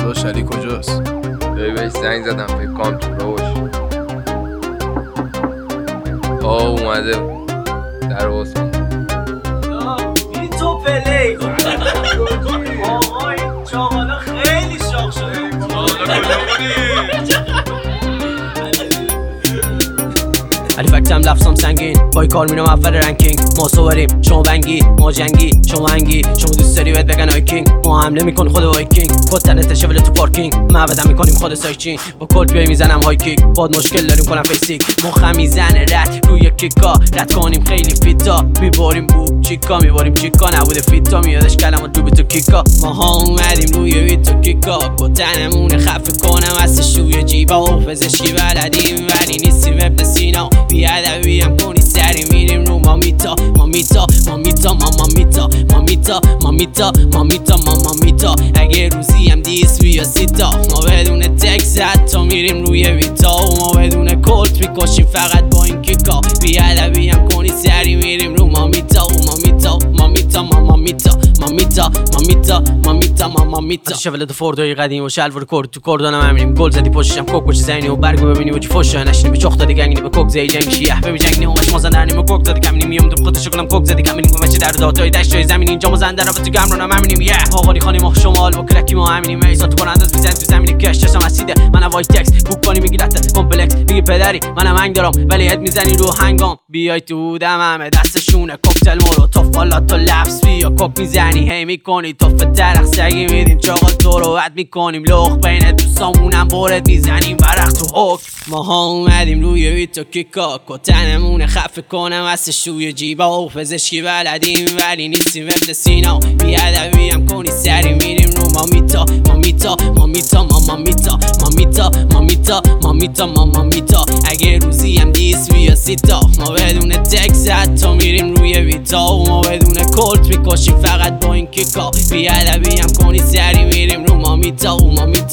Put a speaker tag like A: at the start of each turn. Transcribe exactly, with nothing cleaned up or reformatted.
A: داداش علی کجاست؟
B: دایی بهش زنگ زدم فکر کنم تو راه باشه. آه اومده در باز کن.
C: بی تو پلی آقا این چاقالا خیلی شاق شده.
D: علی فکتم لفظم سنگین پای کار میرم اول رنکینگ. ما صوریم شما بنگی ما جنگی شما هنگی شما دوست داری بهت بگن آیکینگ. ما حمله میکنیم خود وایکینگ خود تنت شوله تو پارکینگ. معبدم میکنیم خود سایچین با کلت بیای میزنم های کیک. باد مشکل داریم کنم فیسیک مخم میزنه رد روی کیکا رد کنیم خیلی فیتا. میباریم بو چیکا میباریم چیکا نبوده فیتا میادش کلمات دوبی تو کیکا. ما ها اومدیم روی ویتو کیکا کتنمونه خفه کنم از شوی جیبا. پزشکی بلدیم ولی نیستیم ابن سینا. بیادبی هم کنی سری میریم رو مامیتا مامیتا مامیتا مامیتا مامیتا مامیتا مامیتا مامیتا. اگه روزی هم دیس بیا سیتا ما بدون تکس حتی میریم روی ویتا. ما بدون کلت میکشیم فقط با این کیکا. بیادبی هم کنی سری میریم رو مامیتا مامیتا مامیتا مامیتا مامیتا مامیتا مامیتا مامیتا. شوله دو فوردای قدیم و شلوار کرد تو کردانم همینیم. گل زدی پشتم کوک پشت زینی و برگو ببینی و چی فوشا نشینی به چخ دادی گنگی به کوک زی جنگ شیح ببین جنگ نه اومش مازن درنیم و کوک زدی کمینی میوم تو خودش کنم کوک زدی کمینی و مچ در داتای دشتای زمین اینجا ما زنده رو تو گمرونم همینیم. یه آقاری خانی ما شمال و کرکی ما همینیم. ایسا تو انداز میزنی تو زمین کش چشم اسیده منم وایت تکس بوک کنی میگی لات کمپلکس میگی پدری منم هنگ دارم ولی اد میزنی رو هنگام. بیای تو دم همه دستشونه کوکتل مولوتوف والا تو لفظ بیا کوک میزنی هی میکنی توف درخ سگی میدیم چاقال تو رو اد میکنیم لخ بین دوستامونم برد میزنیم ورق تو حک. ما ها اومدیم روی ویتو کیکا کتنمونه خفه کنم از شوی جیبا. پزشکی بلدیم ولی نیستیم ابن سینا. بیادبی هم کنی سری میریم رو مامیتا مامیتا مامیتا مامیتا مامیتا مامیتا مامیتا مامیتا. اگه روزی هم دیس بیا سیتا ما بدون تکس حتی میریم روی ویتا. ما بدون کلت میکشیم فقط با این کیکا. بیادبی هم کنی سری میریم رو مامیتا مامیتا